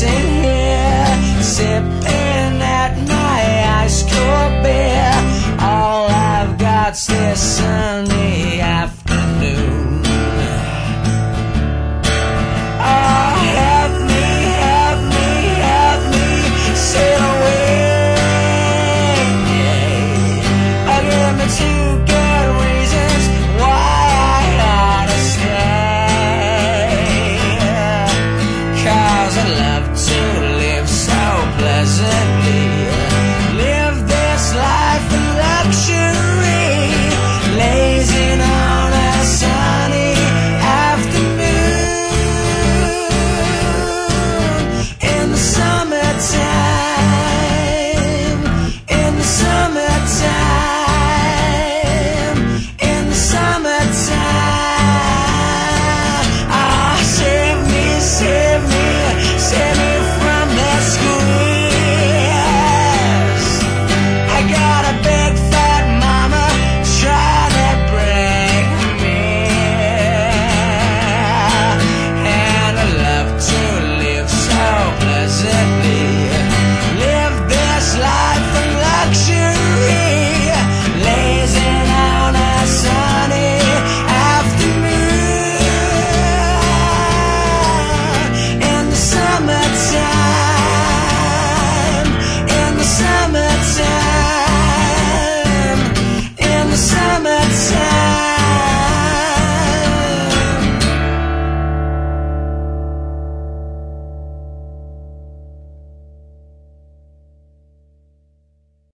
sitting here, sipping at my ice cold beer. All I've got's this sunny afternoon. Oh, help me, help me, help me sail away. Oh, give me two good reasons why I ought to stay. 'Cause I love to live so pleasantly, live this life in luxury, lazing on a sunny afternoon. In the summertime, in the summertime, in the summertime. Ah, save me, save me, save me from that squeeze. I got a big fat mama trying to break me, and I love to live so pleasantly,